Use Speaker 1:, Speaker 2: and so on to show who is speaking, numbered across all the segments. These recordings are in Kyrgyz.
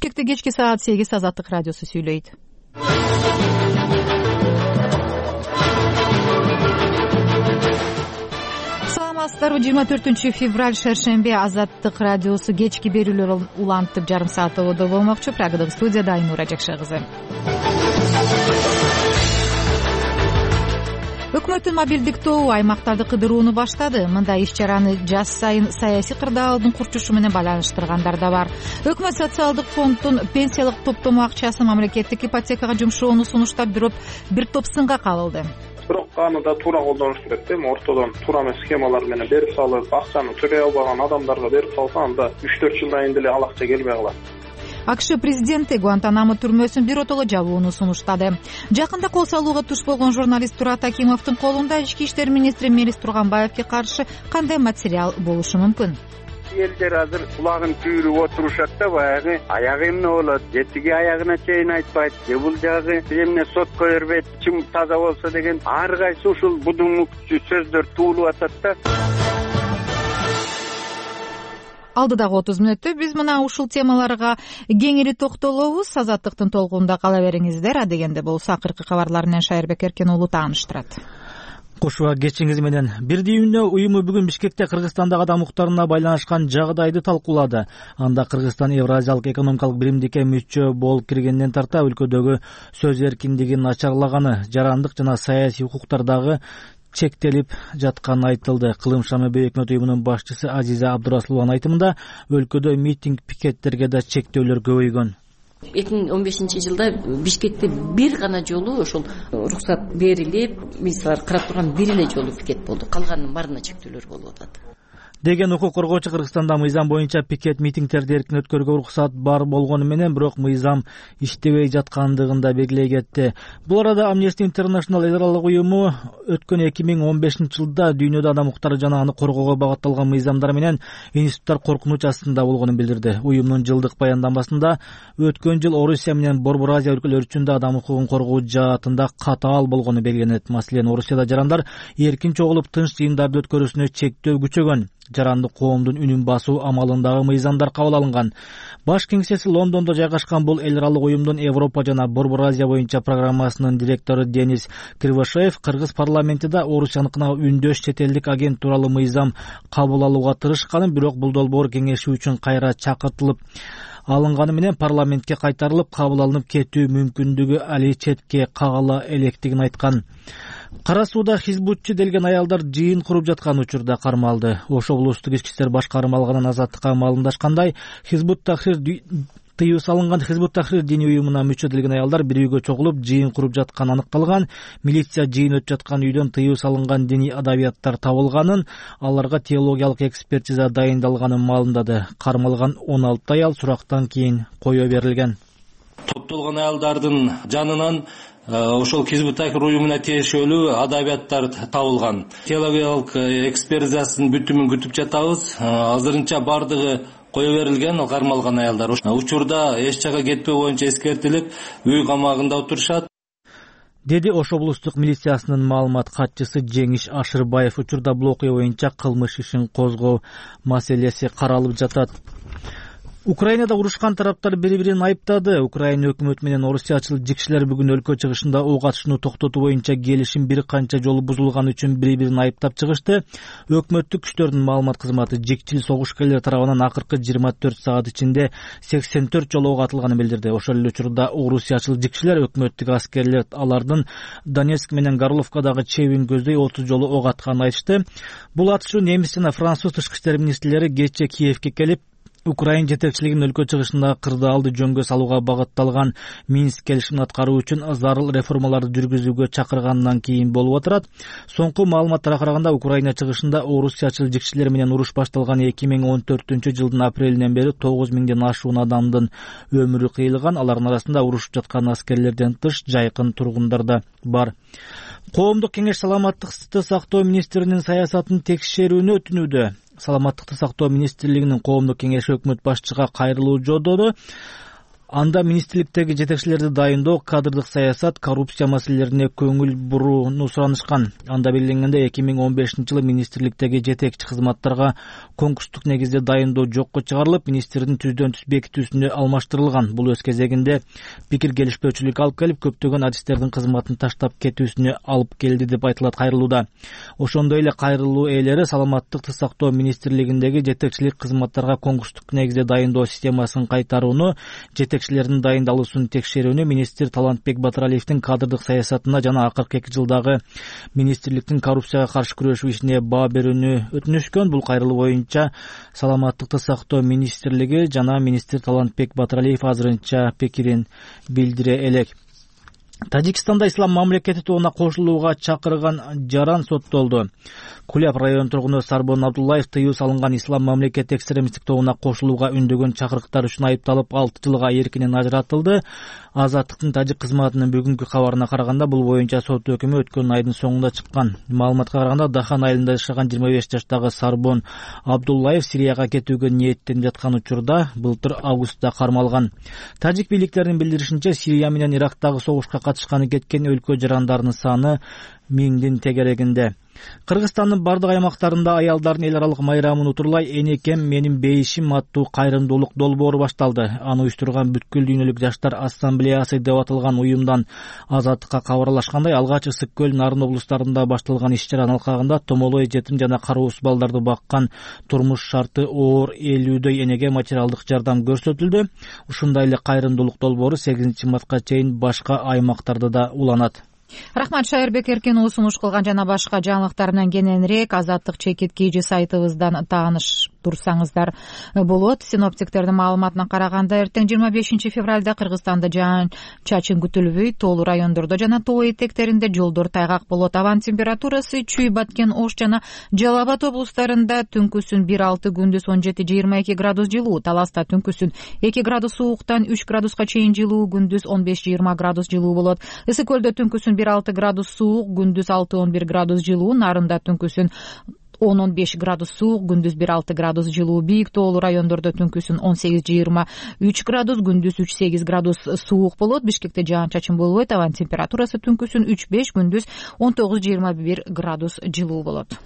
Speaker 1: Бишкекте кечки саат 8 Азаттык радиосу сүйлөйт. Саламатсыздарбы? 24 февраль шершембе Азаттык радиосу кечки берүүлөр улантып жарым саат тободо болмокчу. Прагадагы студияда Айнура Жакша кызы. Өкмөттүн мобилдик тобу аймактарды кыдырууну баштады. Мындай иш-чараны жаз сайын саясий кырдаалдын курчушу менен байланыштыргандар да бар. Өкмөт социалдык фонддун пенсиялык топтому акчасын мамлекеттик ипотекага жумшоону сунуштап бирок бир топ сынга кабылды.
Speaker 2: Бирок аны да туура колдонуш керек да. Ортодон туура эмес схемалар менен берип салып, акчаны төлөй албаган адамдарга берип салса, анда 3-4 жылдан кийин деле ал акча келбей калат.
Speaker 1: АКШ президенти Гуантанамо түрмөсүн биротоло жабууну сунуштады. Жакында кол салууга туш болгон журналист Турат Акимовдун колунда ички иштер министри Мелис Турганбаевге каршы кандай материал болушу мүмкүн?
Speaker 3: Элдер азыр кулагын түйрүп отурушат да, баягы аягы эмне болот, жетиги аягына чейин айтпайт, же бул жагы эмне сотко бербейт, чим таза болсо деген ар кайсы ушул будуңук сөздөр туулуп атат да.
Speaker 1: Алдыдагы 30 мүнөттө биз мына ушул темаларга кеңири токтолобуз. Азаттыктын толкунунда кала бериңиздер. Адегенде болсо акыркы кабарлар менен Шайырбек Эркен уулу тааныштырат.
Speaker 4: Кошуа кечиңиз менен. Бирдей үнө уюму бүгүн Бишкекте Кыргызстандагы адам укуктарына байланышкан жагдайды талкуулады. Анда Кыргызстан Евразиялык экономикалык биримдикке мүчө болуп киргенден тарта өлкөдөгү сөз эркиндигин начарлаганы, жарандык жана саясий укуктардагы чектелип жатканы айтылды. Кылым Шамыбей өкмөт уюмунун башчысы Азиза Абдурасулованын айтымында өлкөдө митинг пикеттерге да чектөөлөр көбөйгөн.
Speaker 5: 2015 жылда Бишкекте бир гана жолу ошол уруксат берилип, мисалар карап турган бир эле жолу пикет болду. Калганынын баарына чектөөлөр болуп атат.
Speaker 4: Деген укук коргоочу Кыргызстанда мыйзам боюнча пикет митингтерди эркин өткөрүүгө уруксат бар болгону менен бирок мыйзам иштебей жаткандыгын да белгилей кетти. Бул арада Amnesty International эл аралык уюму өткөн 2015 жылда дүйнөдө адам укуктары жана аны коргоого багытталган мыйзамдар менен институттар коркунуч астында болгонун билдирди. Уюмдун жылдык баяндамасында өткөн жыл Орусия менен Борбор Азия өлкөлөрү үчүн да адам укугун коргоо жаатында катаал болгону белгиленет. Маселен, Орусияда жарандар эркин чогулуп тынч жыйындарды өткөрүүсүнө чектөө күчөгөн. Жарандык коомдун үнүн басуу амалындагы мыйзамдар кабыл алынган. Баш кеңсеси Лондондо жайгашкан бул эл аралык уюмдун Европа жана Борбор Азия боюнча программасынын директору Денис Кривошеев Кыргыз парламентинде Орусияныкына үндөш четелдик агент тууралуу мыйзам кабыл алууга тырышканын, бирок бул долбоор кеңешүү үчүн кайра чакыртылып алынганы менен парламентке кайтарылып кабыл алынып кетүү мүмкүндүгү али четке кагыла электигин айткан. Кара сууда хизбутчу делген аялдар жыйын куруп жаткан учурда кармалды. Ошо облустук ички иштер башкармалыгынын алганын Азаттыкка маалымдашкандай, Хизбут Тахрир тыюу салынган Хизбут Тахрир диний уюмуна мүчө делген аялдар бир үйгө чогулуп жыйын куруп жатканы аныкталган. Милиция жыйын өтүп жаткан үйдөн тыюу салынган диний адабияттар табылганын, аларга теологиялык экспертиза дайындалганын маалымдады. Кармалган 16 аял сурактан кийин кое берилген.
Speaker 6: Топтолгон аялдардын жанынан ошол Хизбут Тахрир уюмуна тиешелүү адабияттар табылган. Теологиялык экспертизасынын бүтүмүн күтүп жатабыз. Азырынча бардыгы кое берилген кармалган аялдар. Учурда эч жака кетпөө боюнча эскертилип, үй камагында отурушат,
Speaker 4: деди Ошо облустук милициясынын маалымат катчысы Жеңиш Ашырбаев. Учурда бул окуя боюнча кылмыш ишин козгоо маселеси каралып жатат. Украинада урушкан тараптар бири-бирин айыптады. Украина өкмөтү менен орусиячыл жикшилер бүгүн өлкө чыгышында ок атышууну токтотуу боюнча келишим бир канча жолу бузулган үчүн бири-бирин айыптап чыгышты. Өкмөттүк күчтөрдүн маалымат кызматы жикчил согушкерлер тарабынан акыркы 24 саат ичинде 84 жолу ок атылганын билдирди. Ошол эле учурда орусиячыл жикшилер өкмөттүк аскерлер алардын Донецк менен Горловкадагы чебин көздөй 30 жолу ок атканын айтышты. Бул атышуу немис жана француз тышкы иштер министрлери кече Киевке келип, Украин жетекчилигинин өлкө чыгышында кырдаалды жөнгө салууга багытталган Минск келишимин аткаруу үчүн зарыл реформаларды жүргүзүүгө чакыргандан кийин болуп отурат. Соңку маалыматтарга караганда Украина чыгышында орусиячыл жикшилер менен уруш башталган 2014-жылдын апрелинен бери 9000ден ашуун адамдын өмүрү кыйылган. Алардын арасында урушуп жаткан аскерлерден тыш жайкын тургундар да бар. Коомдук кеңеш саламаттыкты сактоо министринин саясатын текшерүүнү өтүнүүдө. Саламаттыкты сактоо министрлигинин коомдук кеңеши өкмөт башчыга кайрылуу жолдоду. Анда министрликтеги жетекчилерди дайындоо, кадрдык саясат, коррупция маселелерине көңүл бурууну суранышкан. Анда белгиленгендей 2015-жылы министрликтеги жетекчи кызматтарга конкурстук негизде дайындоо жокко чыгарылып, министрдин түздөн түз бекитүүсүнө алмаштырылган. Бул өз кезегинде пикир келишпөөчүлүккө алып келип, көптөгөн адистердин кызматын таштап кетүүсүнө алып келди деп айтылат кайрылууда. Ошондой эле кайрылуу ээлери саламаттыкты сактоо министрлигиндеги жетекчилик кызматтарга конкурстук негизде дайындоо системасын кайтарууну, жетекчилердин дайындалуусун текшерүүнү, министр Талантбек Батыралиевдин кадрдык саясатына жана акыркы 2 жылдагы министрликтин коррупцияга каршы күрөшүү ишине баа берүүнү өтүнүшкөн. Бул кайрылуу боюнча саламаттыкты сактоо министрлиги жана министр Талантбек Батыралиев азырынча пикирин билдире элек. Тажикстанда ислам мамлекети тобуна кошулууга чакырган жаран соттолду. Куляб район тургуну Сарбон Абдуллаев тыюу салынган ислам мамлекети экстремисттик тобуна кошулууга үндөгөн чакырыктар үчүн айыпталып 6 жылга эркинен ажыратылды. Азаттыктын тажик кызматынын бүгүнкү кабарына караганда бул боюнча сот өкүмү өткөн айдын соңунда чыккан. Маалыматка караганда Дахан айылында жашаган 25 жаштагы Сарбон Абдуллаев Сирияга кетүүгө ниеттенип жаткан учурда былтыр августта кармалган. Тажик бийликтеринин билдиришинче, Сирия менен Ирактагы согушка катышканы кеткен өлкө жарандарынын саны 1000дин тегерегинде. Кыргызстандын бардык аймактарында аялдардын эл аралык майрамын утурлай «Энекем менин бейишим» аттуу кайрымдуулук долбоору башталды. Аны уюштурган Бүткүл дүйнөлүк жаштар ассамблеясы деп аталган уюмдан Азаттыкка кабарлашкандай, алгач Ысык көл, Нарын облустарында башталган иш-чаранын алкагында томолой, жетим жана кароосуз балдарды баккан турмуш шарты оор 50дөй энеге материалдык жардам көрсөтүлдү. Ушундай эле кайрымдуулук долбоору 8-мартка чейин башка аймактарда да уланат.
Speaker 1: Рахмат, Шайырбек Эркен сунуш кылган жана башка жаңылыктар менен кененирээк Азаттык чекиткейжи сайтыбыздан тааныш турсаңыздар болот. Синоптиктердин маалыматына караганда, эртең 25 февралда Кыргызстанда жаан-чачын күтүлбөйт. Тоолуу райондордо жана тоо этектеринде жолдор тайгак болот. Абанын температурасы Чүй, Баткен, Ош жана Жалал Абад облустарында түнкүсүн 1-6, күндүз 17-22 градус жылуу, Таласта түнкүсүн 2 градус сууктан 3 градуска чейин жылуу, күндүз 15-20 градус жылуу болот. Ысык көлдө түнкүсүн 1-6 градус суук, күндүз 6-11 градус жылуу, Нарында түнкүсүн 10-15 градус суук, күндүз 1-6 градус жылуу, Бийик тоолуу райондордо түнкүсүн 18-23 градус, күндүз 3-8 градус суук болот. Бишкекте жаан-чачын болбойт. Абанын температурасы түнкүсүн 3-5, күндүз 19-21 градус жылуу болот.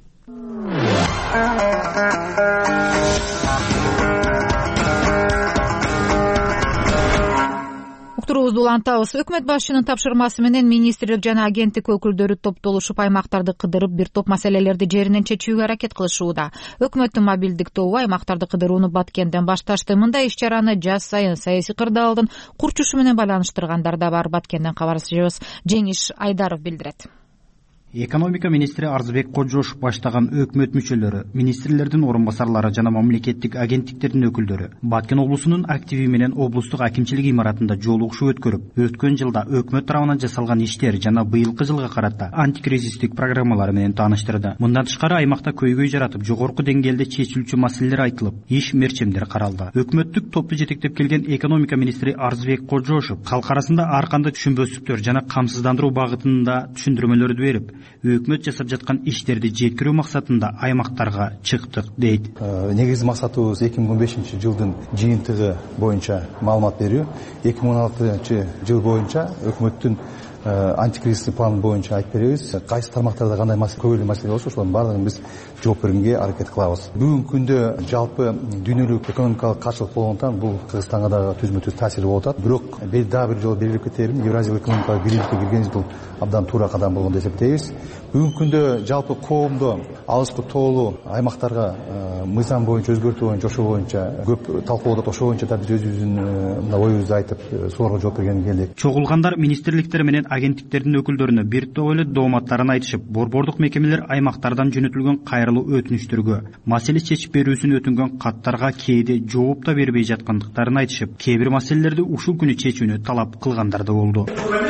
Speaker 1: Уктуруубузду улантабыз. Өкмөт башчынын тапшырмасы менен министрлик жана агенттик өкүлдөрү топтолушуп аймактарды кыдырып, бир топ маселелерди жеринен чечүүгө аракет кылышууда. Өкмөттүн мобилдик тобу аймактарды кыдырууну Баткенден башташты. Мындай иш-чараны жаз сайын саясий кырдаалдын курчушу менен байланыштыргандар да бар. Баткенден кабарчыбыз Жеңиш Айдаров билдирет.
Speaker 7: Экономика министри Арзбек Кожошов баштаган өкмөт мүчөлөрү, министрлердин орун басарлары жана мамлекеттик агенттиктердин өкүлдөрү Баткен облусунун активи менен облустук акимчилик имаратында жолугушуу өткөрүп, өткөн жылда өкмөт тарабынан жасалган иштер жана быйылкы жылга карата антикризистик программалары менен тааныштырды. Мындан тышкары аймакта көйгөй жаратып, жогорку деңгээлде чечилүүчү маселелер айтылып, иш мерчемдер каралды. Өкмөттүк топту жетектеп келген экономика министри Арзбек Кожошов калк арасында ар кандай түшүнбөстүктөр жана камсыздандыруу багытында түшүндүрмөлөрдү берип, өкмөт жасап жаткан иштерди жеткирүү максатында аймактарга чыктык дейт.
Speaker 8: Негизги максатыбыз 2015 жылдын жыйынтыгы боюнча маалымат берүү. 2016 жыл боюнча өкмөттүн антикризистик план боюнча айтып беребиз. Кайсы тармактарда кандай көбөлүү маселе болсо, ошолордун баардыгын биз жооп бергенге аракет кылабыз. Бүгүнкү күндө жалпы дүйнөлүк экономикалык каршылык болгондуктан бул Кыргызстанга дагы түзмө-түз таасири болуп атат. Бирок дагы бир жолу белгилеп кетерим, Евразиялык экономикалык бийликке киргенибиз бул абдан туура кадам болгон деп эсептейбиз. Бүгүнкү күндө жалпы коомдо алыскы тоолуу аймактарга мыйзам боюнча өзгөртүү боюнча, ошол боюнча көп талкуу болуп атат. Ошол боюнча да биз өзүбүздүн оюбузду айтып, сорго жооп бергенге келдик.
Speaker 7: Чогулгандар министрликтер менен агенттиктердин өкүлдөрүнө бир топ эле дооматтарын айтышып, борбордук мекемелер аймактардан жөнөтүлгөн кайрылуу өтүнүчтөргө, маселе чечип берүүсүн өтүнгөн каттарга кээде жооп да бербей жаткандыктарын айтышып, кээ бир маселелерди ушул күнү чечүүнү талап кылгандар да болду.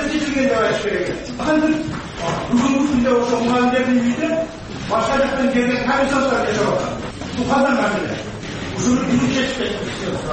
Speaker 9: Бүгүнкү күндө ошо мугалимдердин үйүндө башка жактан келген комиссарлар жашап атат. Бул кандай маселе? Ушуну бүгүн чечишет.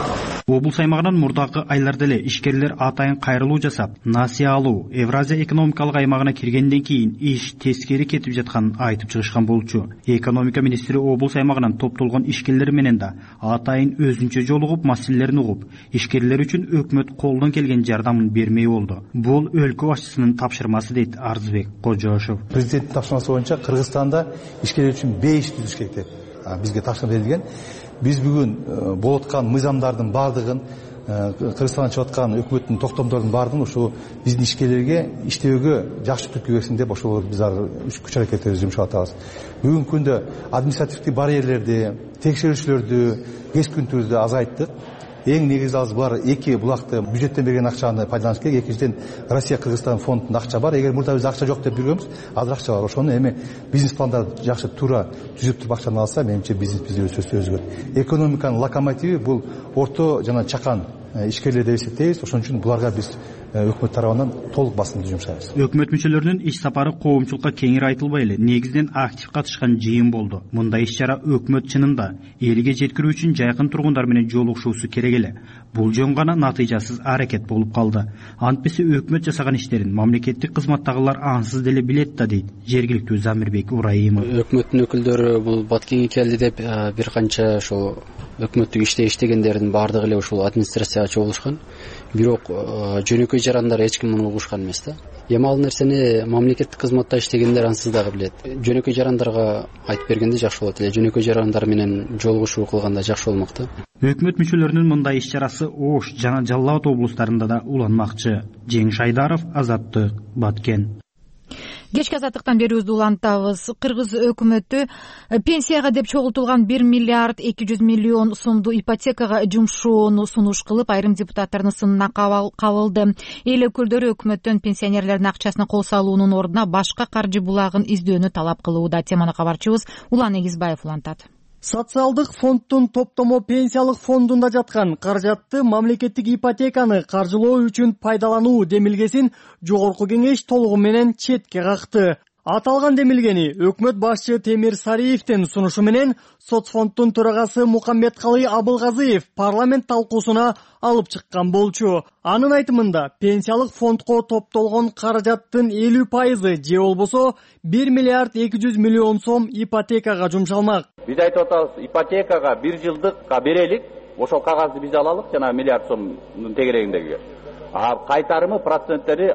Speaker 7: Облус аймагынан мурдагы айларда эле ишкерлер атайын кайрылуу жасап, насыя алуу, Евразия экономикалык аймагына киргенден кийин иш тескери кетип жатканын айтып чыгышкан болчу. Экономика министри облус аймагынан топтолгон ишкерлер менен да атайын өзүнчө жолугуп, маселелерин угуп, ишкерлер үчүн өкмөт колдон келген жардамын бермей болду. Бул өлкө башчысынын тапшырмасы дейт Арзбек Кожошов.
Speaker 8: Президенттин тапшырмасы боюнча Кыргызстанда ишкерлер үчүн бейиш түзүш керек деп бизге тапшырма берилген. Биз бүгүн болуп аткан мыйзамдардын бардыгын, Кыргызстандан чыгып аткан өкмөттүн токтомдордун бардыгын ошо биздин ишкерлерге иштөөгө жакшы түрткү берсин деп ошол биз күч аракеттерибизди жумшап атабыз. Бүгүнкү күндө административдик барьерлерди, текшерүүчүлөрдү, кесип күнтүрдү азайттык. Эң негизгisi бар эки булакты бюджеттен берген акчаны пайдаланыш керек. Экинчиден Россия Кыргызстан фондунда акча бар. Эгер мурда биз акча жок деп жүргөнбүз, азыр акча бар. Ошону эми бизнес пландарды жакшы туура түзүп туруп акчаны алса, менимче бизнес биздин өзгөрөт. Экономиканын локомотиви бул орто жана чакан ишкерлер деп эсептейбиз. Ошон үчүн буларга биз өкмөт тарабынан толук басымды жумшайбыз.
Speaker 7: Өкмөт мүчөлөрүнүн иш сапары коомчулукка кеңири айтылбай эле негизден актив катышкан жыйын болду. Мындай иш-чара өкмөт чынында элге жеткирүү үчүн жайкын тургундар менен жолугушуусу керек эле. Бул жөн гана натыйжасыз аракет болуп калды. Антпесе өкмөт жасаган иштерин мамлекеттик кызматтагылар ансыз деле билет да дейт жергиликтүү Замирбек Урайымов.
Speaker 10: Өкмөттүн өкүлдөрү бул Баткенге келди деп бир канча ошол өкмөттүк иште иштегендердин баардыгы эле ушул администрацияга чогулушкан. Бирок жөнөкөй жарандар эч ким муну угушкан эмес да. Эми ал нерсени мамлекеттик кызматта иштегендер ансыз дагы билет. Жөнөкөй жарандарга айтып бергенде жакшы болот эле. Жөнөкөй жарандар менен жолугушуу кылганда жакшы болмок да.
Speaker 7: Өкмөт мүчөлөрүнүн мындай иш-чарасы Ош жана Жалал Абад облустарында да уланмакчы. Жеңиш Айдаров, Азаттык, Баткен.
Speaker 1: Кечки азаттыктан берүүбүздү улантабыз. Кыргыз өкмөтү пенсияга деп чогултулган 1 миллиард 200 миллион сомду ипотекага жумшоону сунуш кылып, айрым депутаттардын сынына кабылды. Эл өкүлдөрү өкмөттөн пенсионерлердин акчасына кол салуунун ордуна башка каржы булагын издөөнү талап кылууда. Теманы кабарчыбыз Улан Эгизбаев улантат.
Speaker 11: Социалдык фонддун топтомо пенсиялык фондунда жаткан каражатты мамлекеттик ипотеканы каржылоо үчүн пайдалануу демилгесин жогорку кеңеш толугу менен четке какты. Аталган демилгени өкмөт башчы Темир Сариевдин сунушу менен соцфонддун төрагасы Мукаммедкалый Абылгазыев парламент талкуусуна алып чыккан болчу. Анын айтымында пенсиялык фондко топтолгон каражаттын 50% же болбосо 1 миллиард 200 миллион сом ипотекага жумшалмак.
Speaker 12: Биз айтып атабыз, ипотекага 1 жылдыкка берелик, ошол кагазды биз алалык жана миллиард сомдун тегерегиндеги. Кайтарымы проценттери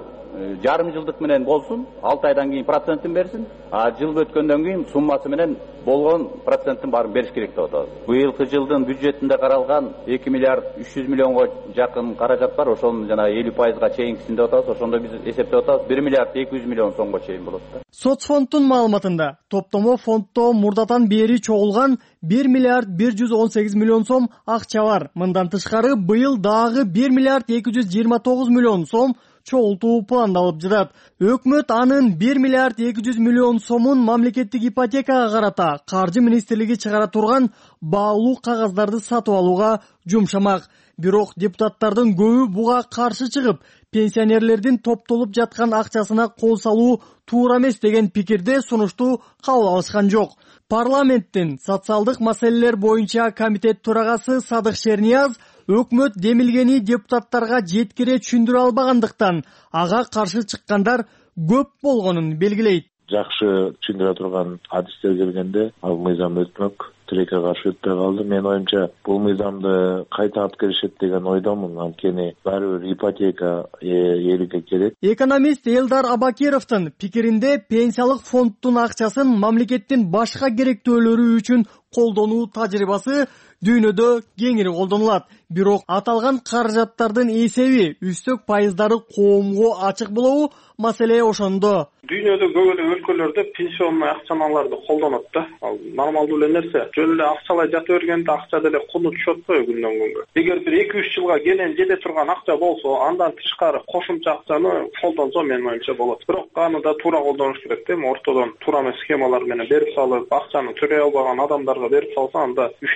Speaker 12: жарым жылдык менен болсун, 6 айдан кийин процентин берсин, жыл өткөндөн кийин суммасы менен болгон проценттин баарын бериш керек деп атабыз. Быйылкы жылдын бюджетинде каралган 2 миллиард 300 миллионго жакын каражат бар, ошонун жана 50%га чейинкисин деп атабыз. Ошондо биз эсептеп атабыз 1 миллиард 200 миллион сомго чейин болот да.
Speaker 11: Соцфонддун маалыматында топтомо фонддо мурдатан бери чогулган 1 миллиард 118 миллион сом акча бар. Мындан тышкары быйыл дагы 1 миллиард 229 миллион сом чогултуу пландалып жатат. Өкмөт анын 1 миллиард 200 миллион сомун мамлекеттик ипотекага карата каржы министрлиги чыгара турган баалуу кагаздарды сатып алууга жумшамак. Бирок депутаттардын көбү буга каршы чыгып, пенсионерлердин топтолуп жаткан акчасына кол салуу туура эмес деген пикирде сунушту кабыл алышкан жок. Парламенттин социалдык маселелер боюнча комитет төрагасы Садык Шернияз өкмөт демилгени депутаттарга жеткире түшүндүрө албагандыктан ага каршы чыккандар көп болгонун белгилейт.
Speaker 13: Жакшы түшүндүрө турган адистер келгенде ал мыйзам өтмөк, тилекке каршы өтпөй калды. Мен оюмча бул мыйзамды кайта алып келишет деген ойдомун. Анткени баары бир ипотека элге керек.
Speaker 11: Экономист Элдар Абакировдун пикиринде пенсиялык фонддун акчасын мамлекеттин башка керектөөлөрү үчүн колдонуу тажрыйбасы дүйнөдө кеңири колдонулат. Бирок аталган каражаттардын эсеби, үстөк пайыздары коомго ачык болобу? Маселе ошондо.
Speaker 2: Дүйнөдө көп эле өлкөлөрдө пенсионный акчаларды колдонот да. Ал нормалдуу эле нерсе. Жөн эле акчалай жата бергенде акча деле куну түшөт го күндөн күнгө. Эгер бир 2-3 жылга кенен жете турган акча болсо, андан тышкары кошумча акчаны колдонсо менин оюмча болот. Бирок аны да туура колдонуш керек да. Ортодон туура эмес схемалар менен берип салып, акчаны төлөй албаган адамдарга берип салса, анда 3-4 жылдан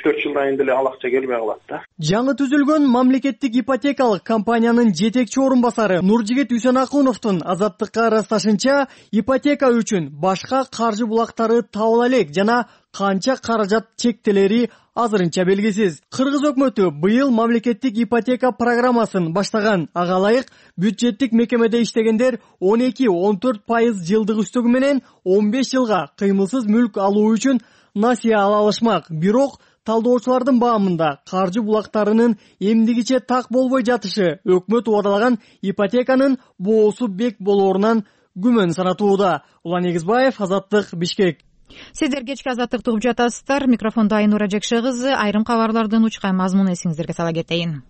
Speaker 2: сайын деле ал акча келбей калат да.
Speaker 11: Жаңы түзүлгөн мамлекеттик ипотекалык компаниянын жетекчи орун басары Нуржигит Үсөнакуновдун Азаттыкка ырасташынча, ипотека үчүн башка каржы булактары табыла элек жана канча каражат чектелери азырынча белгисиз. Кыргыз өкмөтү быйыл мамлекеттик ипотека программасын баштаган. Ага ылайык бюджеттик мекемеде иштегендер 12-14% жылдык үстөгү менен 15 жылга кыймылсыз мүлк алуу үчүн насыя ала алышмак. Бирок талдоочулардын баамында каржы булактарынын эмдигиче так болбой жатышы өкмөт убадалаган ипотеканын боосу бек болоорунан күмөн санатууда. Улан Эгизбаев, Азаттык, Бишкек.
Speaker 1: Сиздер кечки Азаттыкты угуп жатасыздар. Микрофондо Айнура Жекше кызы. Айрым кабарлардын учкан мазмунун эсиңиздерге сала кетейин.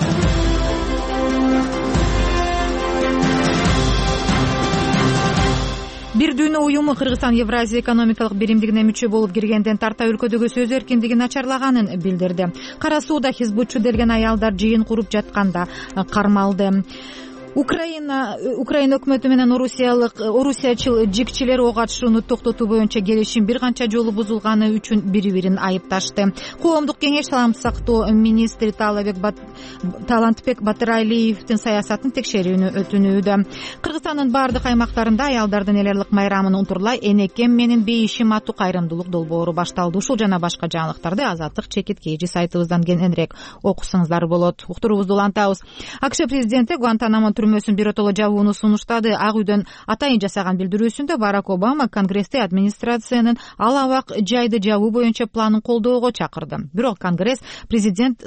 Speaker 1: Бир дүйнө уюму Кыргызстан Евразия экономикалык биримдигине мүчө болуп киргенден тарта өлкөдөгү сөз эркиндигин начарлаганын билдирди. Кара сууда хизбутчу делген аялдар жыйын куруп жатканда кармалды. Украина өкмөтү менен орусиячыл жикчилер ок атышууну токтотуу боюнча келишим бир канча жолу бузулганы үчүн бири-бирин айыпташты. Коомдук кеңеш саламатты сактоо министри Талантбек Батыралиевдин саясатын текшерүүнү өтүнүүдө. Кыргызстандын бардык аймактарында аялдардын эл айлык майрамын унтурлай энекем менен бейишим аттуу кайрымдуулук долбоору башталды. Ушул жана башка жаңылыктарды Азаттык чекит KG сайтыбыздан кененирээк окусаңыздар болот. Уктуруубузду улантабыз. АКШ президенти Гуантанамо түрмөсүн биротоло жабууну сунуштады. Ак үйдөн атайын жасаган билдирүүсүндө Барак Обама Конгрессте администрациянын ал абак жайды жабуу боюнча планын колдоого чакырды. Бирок Конгресстен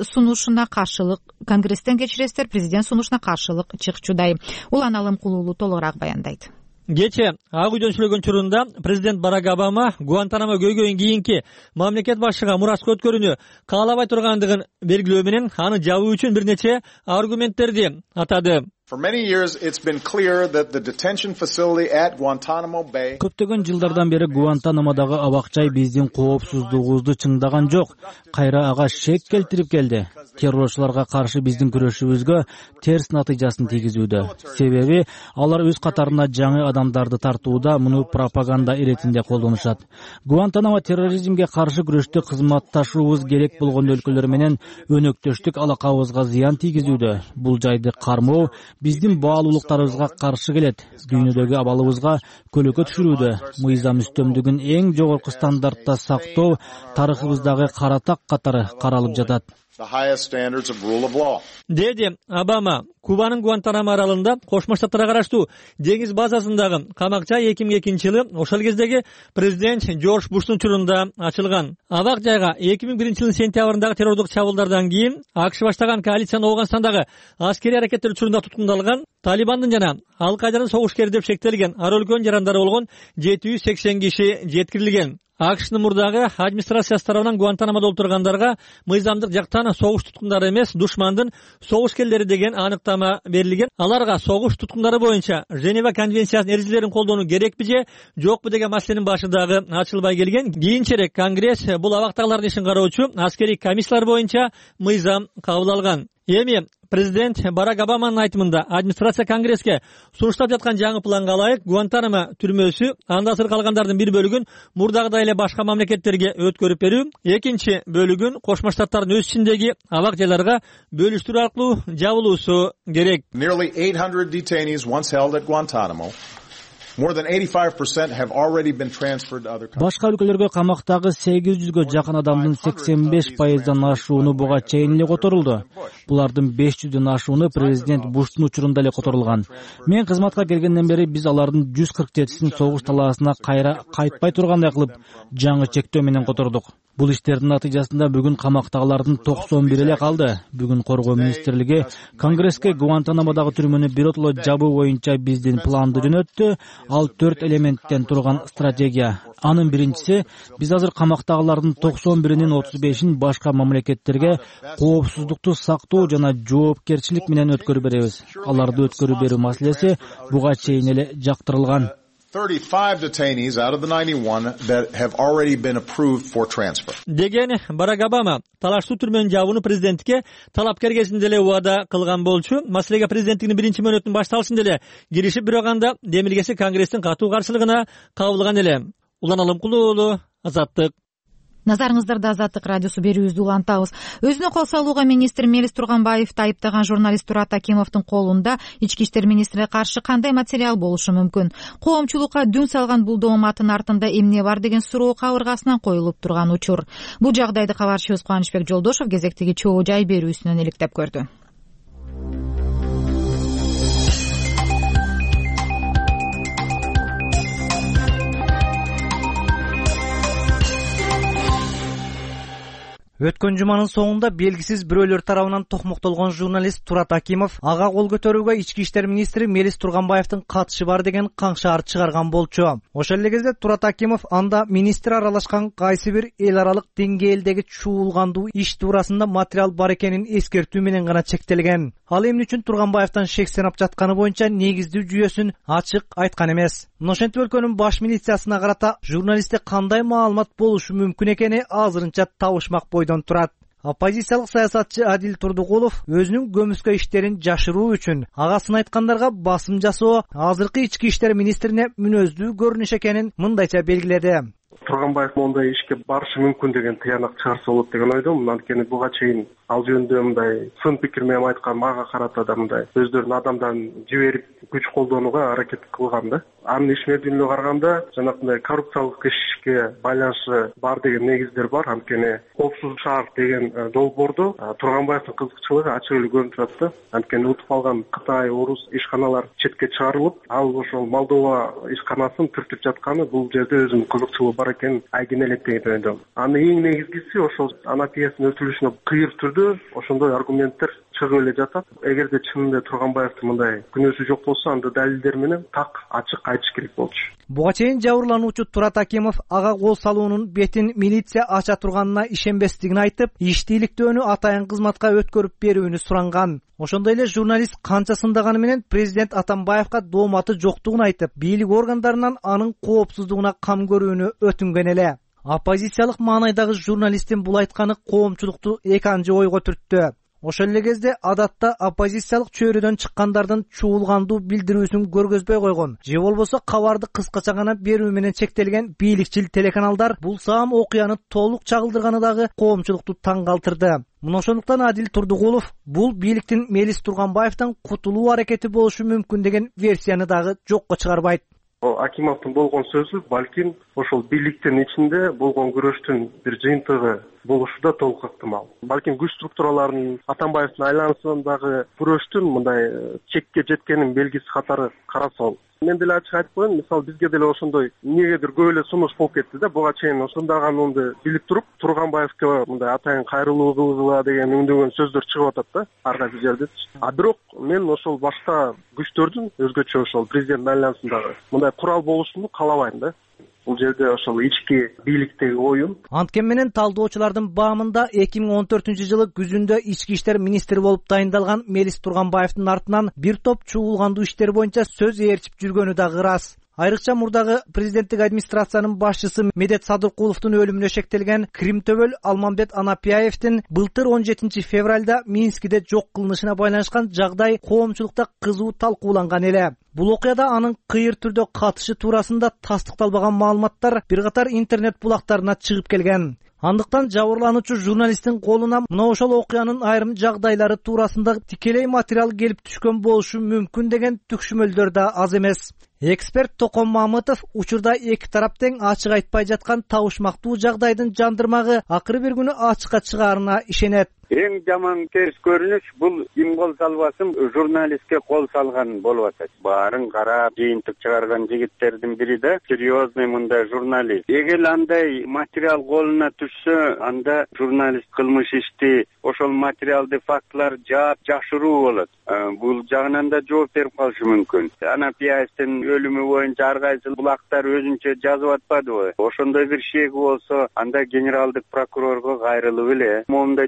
Speaker 1: сунушуна каршылык чыкчудай. Улан Алымкулуулу толугураак баяндайт.
Speaker 14: Кече Ак үйдөн сүйлөгөн учурунда президент Барак Обама Гуантанамо көйгөйүн кийинки мамлекет башчыга мураска өткөрүүнү каалабай тургандыгын белгилөө менен аны жабуу үчүн бир нече аргументтерди атады.
Speaker 4: Көптөгөн жылдардан бери Гуантанамодагы абак-жай биздин коопсуздугубузду чыңдаган жок. Кайра ага шек келтирип келди. Террорчуларга каршы биздин күрөшүбүзгө терс натыйжасын тийгизүүдө. Себеби алар өз катарына жаңы адамдарды тартууда муну пропаганда иретинде колдонушат. Гуантанамо терроризмге каршы күрөштө кызматташуубуз керек болгон өлкөлөр менен өнөктөштүк алакабызга зыян тийгизүүдө. Бул жайды кармоо биздин баалуулуктарыбызга каршы келет. Дүйнөдөгү абалыбызга көлөкө түшүрүүдө. Мыйзам үстөмдүгүн эң жогорку стандартта сактоо тарыхыбыздагы кара так катары каралып жатат.
Speaker 14: Деди Обама Кубанын Гуантанамо аралында Кошмо Штаттарга караштуу деңиз базасындагы камак-жай 2002-жылы ошол кездеги президент Жорж Буштун учурунда ачылган. Абак жайга 2001-жылдын сентябрындагы террордук чабуулдардан кийин АКШ баштаган коалициянын Оуганстандагы аскерий аракеттер учурунда туткундалган Талибандын жана Ал-Кайданын согушкери деп шектелген ар өлкөнүн жарандары болгон 780 киши жеткирилген. АКШнын мурдагы администрациясы тарабынан Гуантанамодо отургандарга мыйзамдык жактан согуш туткундары эмес, душмандын согушкерлери деген аныктама берилген. Аларга согуш туткундары боюнча Женева конвенциясынын эрежелерин колдонуу керекпи же жокпу деген маселенин башы дагы ачылбай келген. Кийинчерээк Конгресс бул абактагылардын ишин кароочу аскерий комиссиялар боюнча мыйзам кабыл алган. Эми президент Барак Обаманын айтымында администрация Конгресске суруштап жаткан жаңы планга ылайык Гуантанамо түрмөсү анда сыр калгандардын бир бөлүгүн мурдагыдай эле башка мамлекеттерге өткөрүп берүү, экинчи бөлүгүн Кошмо Штаттардын өз ичиндеги абак жайларга бөлүштүрүү аркылуу жабылуусу керек.
Speaker 15: Nearly 800 detainees once held at Guantanamo. More than 85% have already been transferred to other countries.
Speaker 4: Башка өлкөлөргө камактагы 800гө жакын адамдын 85%дан ашууну буга чейин эле которулду. Булардын 500дөн ашууну президент Буштун учурунда эле которулган. Мен кызматка келгенден бери биз алардын 147син согуш талаасына кайра кайтпай тургандай кылып жаңы чектөө менен котордук. Бул иштердин натыйжасында бүгүн камактагылардын 91 эле калды. Бүгүн Коргоо министрлиги Конгресске Гуантанамодагы түрмөнү биротоло жабуу боюнча биздин планды жөнөттү. Ал 4 элементтен турган стратегия. Анын биринчиси, биз азыр камактагылардын 91-ин 35-ин башка мамлекеттерге коопсуздукту сактоо жана жоопкерчилик менен өткөрүп беребиз. Аларды өткөрүп берүү маселеси буга чейин эле жактырылган.
Speaker 15: 35 detainees out of the 91 that have already been approved for transfer.
Speaker 14: Деген Барак Обама талаштуу түрмөнүн жабууну президентке талапкер кезинде эле убада кылган болчу. Маселеге президенттигинин биринчи мөөнөтүнүн башталышында эле киришип бирок анда демилгеси Конгресстин катуу каршылыгына кабылган эле. Улан Алымкулуулу, Азаттык.
Speaker 1: Назарыңыздарда Азаттык радиосу берүүбүздү улантабыз. Өзүнө кол салууга министр Мелис Турганбаевди айыптаган журналист Турат Акимовдун колунда ички иштер министрине каршы кандай материал болушу мүмкүн? Коомчулукка дүң салган бул дооматтын артында эмне бар деген суроо кабыргасынан коюлуп турган учур. Бул жагдайды кабарчыбыз Кубанычбек Жолдошов кезектеги чогуу жай берүүсүнөн иликтеп көрдү.
Speaker 16: Өткөн жуманын соңунда белгисиз бирөөлөр тарабынан токмоктолгон журналист Турат Акимов ага кол көтөрүүгө ички иштер министри Мелис Турганбаевдин катышы бар деген каңшаар чыгарган болчу. Ошол эле кезде Турат Акимов анда министр аралашкан кайсы бир эл аралык деңгээлдеги чуулгандуу иш туурасында материал бар экенин эскертүү менен гана чектелген. Ал эмне үчүн Турганбаевден шек санап жатканы боюнча негиздүү жүйөсүн ачык айткан эмес. Ошентип өлкөнүн баш милициясына карата журналистте кандай маалымат болушу мүмкүн экени азырынча табышмак бойдон турат. Оппозициялык саясатчы Адил Турдукулов өзүнүн көмүскө иштерин жашыруу үчүн агасын айткандарга басым жасоо азыркы ички иштер министрине мүнөздүү көрүнүш экенин мындайча белгиледи.
Speaker 17: Турганбаев мондай ишке барышы мүмкүн деген тыянак чыгарса болот деген ойдомун. Анткени буга чейин ал жөнүндө мындай сын пикир менен айткан мага карата да мындай өздөрүнүн адамдарын жиберип күч колдонууга аракет кылган да. Анын иш мезгилине караганда жанагындай коррупциялык ишке байланышы бар деген негиздер бар. Анткени Коопсуз шаар деген долбоордо Турганбаевдин кызыкчылыгы ачык эле көрүнүп турат да. Анткени утуп алган Кытай, орус ишканалар четке чыгарылып, ал ошол Молдова ишканасын түртүп жатканы бул жерде өзүнүн кызыкчылыгы бар экен айгин элек деген ойдом. Аны эң негизгиси ошол анапиясынын өтүлүшүнө кыйыр түрдө ошондой аргументтер чыгып эле жатат. Эгерде чынында Турганбаевдин мындай күнөөсү жок болсо, анда далилдер менен так ачык айтыш керек болчу.
Speaker 16: Буга чейин жабырлануучу Турат Акимов ага кол салуунун бетин милиция ача турганына ишенбестигин айтып, иштийликтөөнү атайын кызматка өткөрүп берүүнү суранган. Ошондой эле журналист канча сындаганы менен президент Атамбаевга дооматы жоктугун айтып, бийлик органдарынан анын коопсуздугуна кам көрүүнү өтүнгөн эле. Оппозициялык маанайдагы журналисттин бул айтканы коомчулукту эки анча ойго түрттү. Ошол эле кезде адатта оппозициялык чөйрөдөн чыккандардын чуулгандуу билдирүүсүн көргөзбөй койгон же болбосо кабарды кыскача гана берүү менен чектелген бийликчил телеканалдар бул саам окуяны толук чагылдырганы дагы коомчулукту таң калтырды. Мына ошондуктан Адил Турдукулов бул бийликтин Мелис Турганбаевден кутулуу аракети болушу мүмкүн деген версияны дагы жокко чыгарбайт.
Speaker 17: Акимовдун болгон сөзү балким ошол бийликтин ичинде болгон күрөштүн бир жыйынтыгы болушу да толук ыктымал. Балким күч структураларынын Атамбаевдин айланасындагы күрөштүн мындай чекке жеткенин белгиси катары карасол. Мен деле ачык айтып коеюн, мисалы бизге деле ошондой эмнегедир көп эле сунуш болуп кетти да. Буга чейин ошондаганымды билип туруп, Турганбаевге мындай атайын кайрылуу кылгыла деген үндөгөн сөздөр чыгып атат да, ар кайсы жердечи. Бирок мен ошол башка күчтөрдүн өзгөчө ошол президенттин айланасындагы мындай курал болушун каалабайм да. Бул жерде ошол ички бийликтеги оюн.
Speaker 16: Анткени менен талдоочулардын баамында 2014-жылы күзүндө ички иштер министри болуп дайындалган Мелис Турганбаевдин артынан бир топ чуулгандуу иштер боюнча сөз ээрчип жүргөнү да ырас. Айрыкча мурдагы президенттик администрациянын башчысы Медет Садыкуловдун өлүмүнө шектелген Кримтөбөл Алмамбет Анапияевдин былтыр 17 февралда Минскиде жок кылынышына байланышкан жагдай коомчулукта кызуу талкууланган эле. Бул окуяда анын кыйыр түрдө катышы туурасында тастыкталбаган маалыматтар бир катар интернет булактарына чыгып келген. Андыктан жабырлануучу журналисттин колуна мына ошол окуянын айрым жагдайлары туурасында тикелей материал келип түшкөн болушу мүмкүн деген түкшүмөлдөр да аз эмес. Эксперт Токон Мамытов учурда эки тарап тең ачык айтпай жаткан табышмактуу жагдайдын жандырмагы акыры бир күнү ачыкка чыгаарына ишенет.
Speaker 3: Эң жаман терс көрүнүш бул ким кол салбасын журналистке кол салган болуп атат. Баарын карап жыйынтык чыгарган жигиттердин бири да серьезный мындай журналист. Эгер андай материал колуна түшсө, анда журналист кылмыш ишти ошол материалды фактылар жаап жашыруу болот. Бул жагынан да жооп берип калышы мүмкүн. Анапияевдин өлүмү боюнча ар кайсы булактар өзүнчө жазып атпадыбы? Ошондой бир шеги болсо, анда генералдык прокурорго кайрылып эле момундай чыгып атат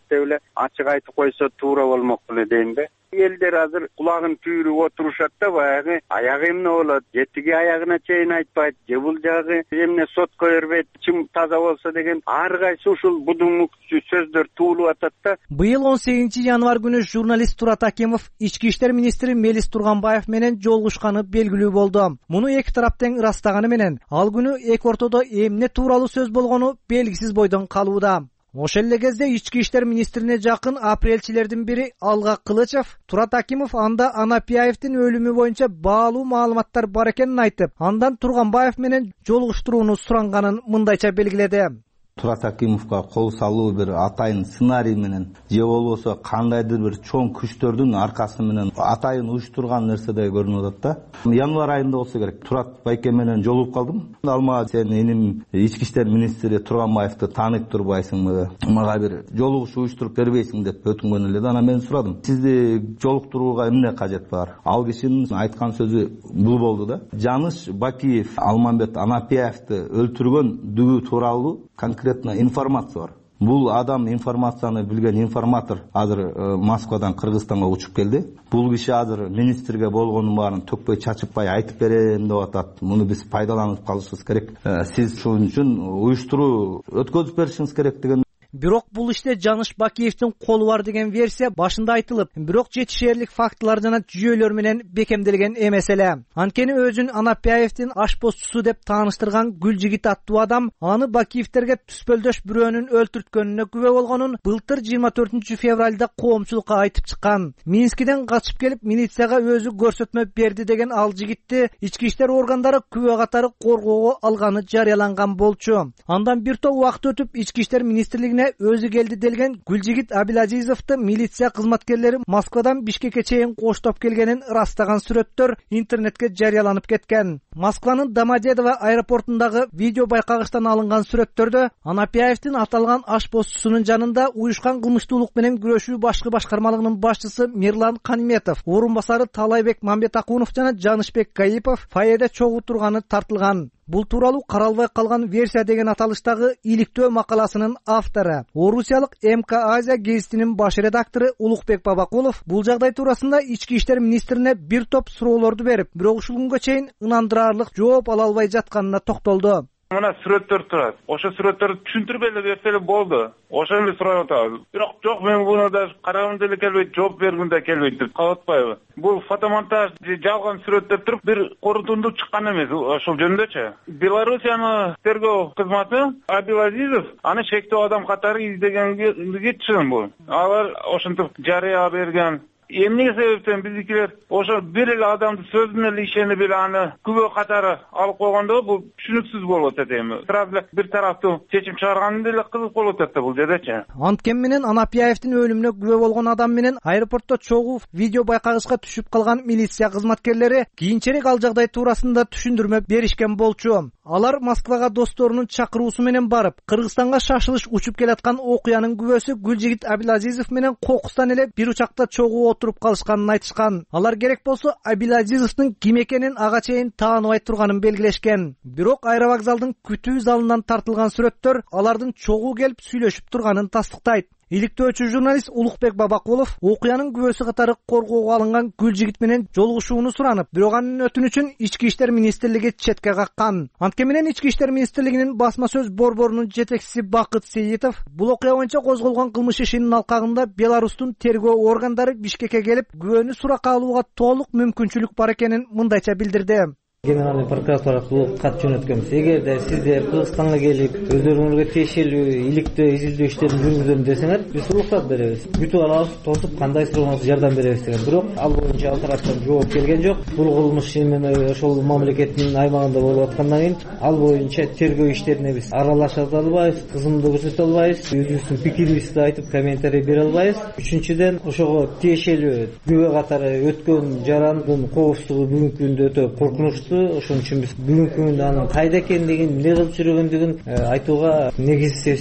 Speaker 3: деп эле ачык айтып койсо туура болмок беле дейм да. Элдер азыр кулагын түйүрүп отурушат да, баягы аягы эмне болот, жетиги аягына чейин айтпайт, же бул жагы эмне сотко бербейт, чым таза болсо деген ар кайсы ушул будуңмук сөздөр туулуп атат да.
Speaker 16: Быйыл 18 январь күнү журналист Турат Акимов ички иштер министри Мелис Турганбаев менен жолугушканы белгилүү болду. Муну эки тарап тең ырастаганы менен ал күнү эки ортодо эмне тууралуу сөз болгону белгисиз бойдон калууда. Ошол эле кезде ички иштер министрине жакын апрелчилердин бири Алга Кылычев Турат Акимов анда Анапияевдин өлүмү боюнча баалуу маалыматтар бар экенин айтып, андан Турганбаев менен жолугуштурууну суранганын мындайча белгиледи.
Speaker 18: Турат Акимовго кол салуу бир атайын сценарий менен же болбосо кандайдыр бир чоң күчтөрдүн аркасы менен атайын уюштурган нерседей көрүнүп атат да. Январь айында болсо керек Турат байке менен жолугуп калдым. Алма сен эним ички иштер министри Турганбаевди тааныйт турбайсыңбы? Мага бир жолугуш уюштуруп бербейсиң деп өтүнгөн эле да. Анан мен сурадым. Сизди жолуктурууга эмне кажет бар? Ал кишинин айткан сөзү бул болду да. Жаныш Бакиев Алмамбет Анапияевди өлтүргөндүгү тууралуу конкретно информация бар. Бул адам информацияны билген информатор азыр Москвадан Кыргызстанга учуп келди. Бул киши азыр министрге болгонун баарын төкпөй чачыппай айтып берем деп атат. Муну биз пайдаланып калышыбыз керек. Сиз шунун үчүн уюштуруу өткөзүп беришиңиз керек деген.
Speaker 16: Бирок бул иште Жаныш Бакиевдин колу бар деген версия башында айтылып, бирок жетишээрлик фактылар жана жүйөлөр менен бекемделген эмес эле. Анткени өзүн Анапияевдин ашпозчусу деп тааныштырган Гүлжигит аттуу адам аны Бакиевтерге түспөлдөш бирөөнүн өлтүрткөнүнө күбө болгонун былтыр 24 февралда коомчулукка айтып чыккан. Минскиден качып келип милицияга өзү көрсөтмө берди деген ал жигитти ички иштер органдары күбө катары коргоого алганы жарыяланган болчу. Андан бир топ убакыт өтүп ички иштер министрлигине өзү келди делген Гүлжигит Абилазизовду милиция кызматкерлери Москвадан Бишкекке чейин коштоп келгенин ырастаган сүрөттөр интернетке жарыяланып кеткен. Москванын Домодедово аэропортундагы видео байкагычтан алынган сүрөттөрдө Анапияевдин аталган ашпозчусунун жанында уюшкан кылмыштуулук менен күрөшүү башкы башкармалыгынын башчысы Мирлан Каниметов, орун басары Талайбек Мамбетакунов жана Жанышбек Гаипов фойеде чогуу турганы тартылган. Бул тууралуу каралбай калган версия деген аталыштагы иликтөө макаласынын автору, Орусиялык МК Азия гезитинин баш редактору Улукбек Бабакулов бул жагдай туурасында ички иштер министрине бир топ суроолорду берип, бирок ушул күнгө чейин ынандырарлык жооп ала албай жатканына токтолду.
Speaker 19: Мына сүрөттөр турат. Ошо сүрөттөрдү түшүндүрүп эле берсе болду. Ошону эле сурап атабыз. Бирок жок, мен буну да карагым деле келбейт, жооп бергим да келбейт деп калып атпайбы? Бул фотомонтаж жалган сүрөттөр туруп бир корутунду чыккан эмес ошол жөнүндөчү. Белоруссиянын тергөө кызматы Абилазизов аны шектүү адам катары издегенге чын бул. Алар ошентип жарыя берген. Эмне себептен биздикилер ошо бир эле адамды сөзүнө эле ишенип эле аны күбө катары алып койгондо бул түшүнүксүз болуп атат эми. Сразу эле бир тараптуу чечим чыгарганы деле кызык болуп атат да бул жердечи.
Speaker 16: Анткени менен Анапияевдин өлүмүнө күбө болгон адам менен аэропортто чогуу видео байкагычка түшүп калган милиция кызматкерлери кийинчерээк ал жагдай туурасында түшүндүрмө беришкен болчу. Алар Москвага досторунун чакыруусу менен барып, Кыргызстанга шашылыш учуп келаткан окуянын күбөсү Гүлжигит Абилазизов менен кокустан эле бир учакта чогуу отуруп калышканын айтышкан. Алар керек болсо Абилазизовдун ким экенин ага чейин тааныбай турганын белгилешкен. Бирок аэровокзалдын күтүү залынан тартылган сүрөттөр алардын чогуу келип сүйлөшүп турганын тастыктайт. Иликтөөчү журналист Улукбек Бабакулов окуянын күбөсү катары коргоого алынган Гүлжигит менен жолугушууну суранып, бирок анын өтүнүчүн ички иштер министрлиги четке каккан. Анткени менен ички иштер министрлигинин басма сөз борборунун жетекчиси Бакыт Сейитов бул окуя боюнча козголгон кылмыш ишинин алкагында Беларустун тергөө органдары Бишкекке келип, күбөнү суракка алууга толук мүмкүнчүлүк бар экенин мындайча билдирди.
Speaker 20: Генеральный прокуратурага бул кат жөнөткөнбүз. Эгерде сиздер Кыргызстанга келип, өздөрүңөргө тиешелүү иликтөө изилдөө иштерин жүргүзөм десеңер, биз уруксат беребиз. Күтүп алабыз, тосуп кандай сурооңузга жардам беребиз деген. Бирок ал боюнча ал тараптан жооп келген жок. Бул кылмыш менен ошол мамлекеттин аймагында болуп аткандан кийин ал боюнча тергөө иштерине биз аралаша албайбыз, кызымды көрсөтө албайбыз, өзүбүздүн пикирибизди айтып комментарий бере албайбыз. Үчүнчүдөн ошого тиешелүү күбө катары өткөн жарандын коопсуздугу бүгүнкү күндө өтө коркунучтуу. Ошон үчүн биз бүгүнкү күндө анын кайда экендигин, эмне кылып жүргөндүгүн айтууга негизсиз эсептейбиз.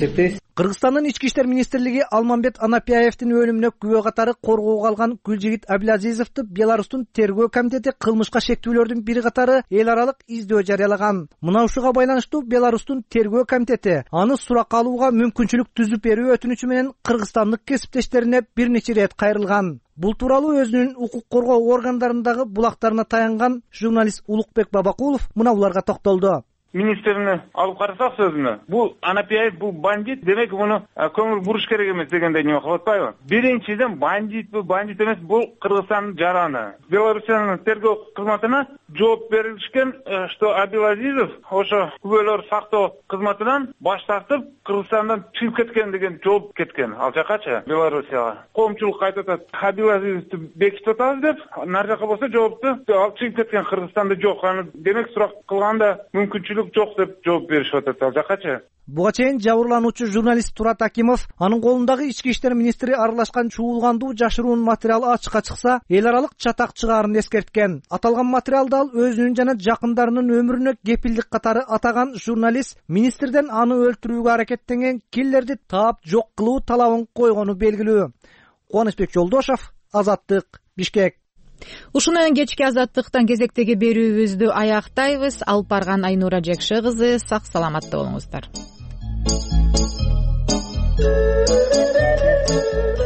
Speaker 16: Кыргызстандын ички иштер министрлиги Алмамбет Анапияевдин өлүмүнө күбө катары коргоого алган Гүлжигит Абилазизовду Беларустун тергөө комитети кылмышка шектүүлөрдүн бири катары эл аралык издөө жарыялаган. Мына ушуга байланыштуу Беларустун тергөө комитети аны суракка алууга мүмкүнчүлүк түзүп берүү өтүнүчү менен кыргызстандык кесиптештерине бир нече ирет кайрылган. Бул тууралуу өзүнүн укук коргоо органдарындагы булактарына таянган журналист Улукбек Бабакулов мына буларга токтолду.
Speaker 19: Министрини алып карасак сөзүнө, бул Анапияев бул бандит, демек муну көңүл буруш керек эмес дегендей неме кылып атпайбы? Биринчиден бандит эмес, бул Кыргызстандын жараны. Беларусиянын тергөө кызматына жооп берилишкен, что Абилазизов ошо күбөлөр сактоо кызматынан баш тартып, Кыргызстандан чыгып кеткен деген жооп кеткен. Ал жакачы Беларусияга. Коомчулук айтып атат, Абилазизовду бекитип атабыз деп, нар жака болсо жоопту ал чыгып кеткен Кыргызстанда жок. Демек сурак кылганда мүмкүнчүлүк жок деп жооп беришип атат. Ал жакачы.
Speaker 16: Буга чейин жабырлануучу журналист Турат Акимов анын колундагы ички иштер министри аралашкан чуулгандуу жашыруун материал ачыкка чыкса, эл аралык чатак чыгаарын эскерткен. Аталган материалда ал өзүнүн жана жакындарынын өмүрүнө кепилдик катары атаган журналист министрден аны өлтүрүүгө аракеттенген киллерди таап жок кылуу талабын койгону белгилүү. Кубанычбек Жолдошов, Азаттык, Бишкек.
Speaker 1: Ушуну менен кечки Азаттыктан кезектеги берүүбүздү аяктайбыз. Алып барган Айнура Жекше кызы, сак саламатта болуңуздар.